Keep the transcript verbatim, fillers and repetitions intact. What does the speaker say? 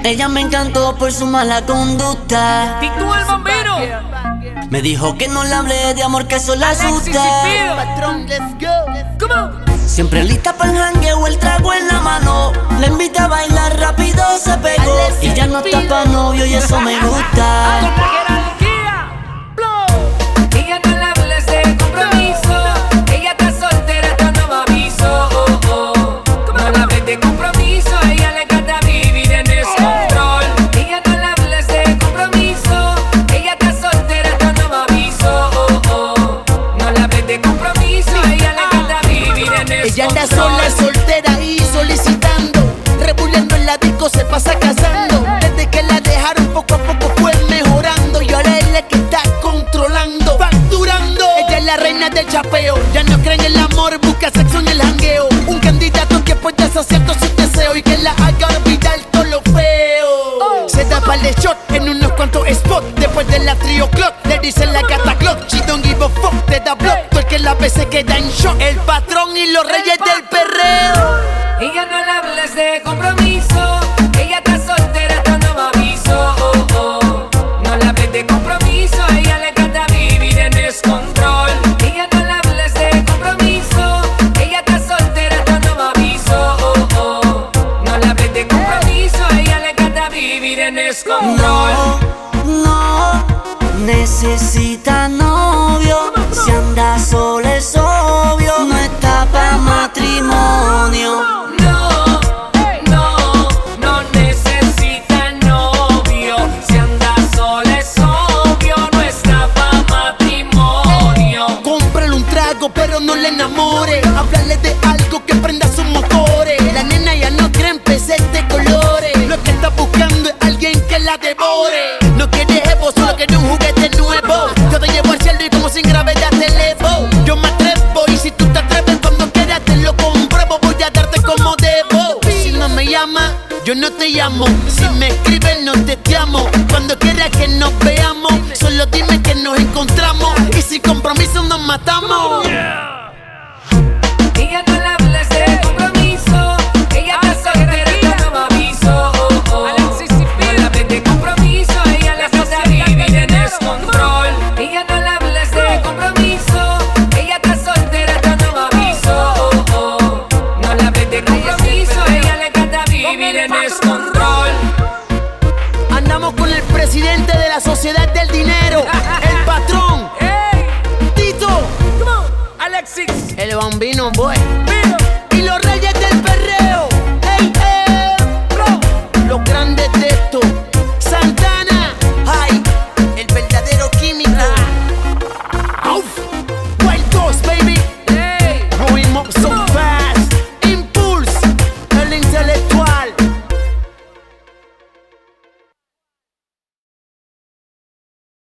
Ella me encantó por su mala conducta. Titú el bombero. Me dijo que no le hablé de amor, que eso la asusta. Patrón, let's go. Come on. Siempre lista para el jangueo, el trago en la mano. La invita a bailar, rápido se pegó. Y ya no está pa' novio y eso me gusta. Ella no le hables de compromiso. Ella está soltera, está no me aviso. Oh, oh. No le hables de compromiso. Ella le encanta vivir en descontrol. Ella no le hables de compromiso. Ella está soltera, está no me aviso. Oh, oh. No le hables de compromiso. Ella le encanta vivir en descontrol. Ella anda sola, soltera y solicitando. Rebuleando en la disco, se pasa casando. Desde que la dejaron poco a poco fue mejorando. Y ahora es la que está controlando, facturando. Ella es la reina del chapeo. Ya no cree en el amor, busca sexo en el jangueo. Un candidato que pueda saciar todos sus deseos y que la haga olvidar todo lo feo. Se da pa'l de shot en unos cuantos spots. Después de la trio clock, le dicen la gata clock. She don't give a fuck, te da block. Todo el que la ve se queda en shock. El patrón y los reyes del perreo. Ella no le hables de compromiso. Ella está soltera, está no me aviso. Oh, oh. No le hables de compromiso. Ella le encanta vivir en descontrol. Ella no le hables de compromiso. Ella está soltera, está no me aviso. Oh, oh. No le hables de compromiso. Ella le encanta vivir en descontrol. No, no necesita novio. Si anda sola es obvio. No está pa' matrimonio. Pero no le enamore, háblale de algo que prenda sus motores. La nena ya no cree en peces de colores. Lo que está buscando es alguien que la devore. No quiere jevo, solo quiere un juguete nuevo. Yo te llevo al cielo y como sin gravedad te elevo. Yo me atrevo y si tú te atreves cuando quieras te lo compruebo. Voy a darte como debo. Si no me llama, yo no te llamo. Si me escribes no te llamo. Cuando quieras que nos veamos, solo dime que nos encontramos. Y sin compromiso nos matamos. Ella no le hables de compromiso. Ella está soltera, está no me aviso. Oh, oh. No le hables de compromiso. Ella le encanta vivir en descontrol. Ella no le hables de compromiso. Ella está soltera, está no me aviso. Oh, oh. No le hables de compromiso. Ella le encanta vivir en descontrol. Andamos con el presidente de la sociedad del dinero, el patrón. Hey. Tito, Come on, Alexis. el bambino boy. Pero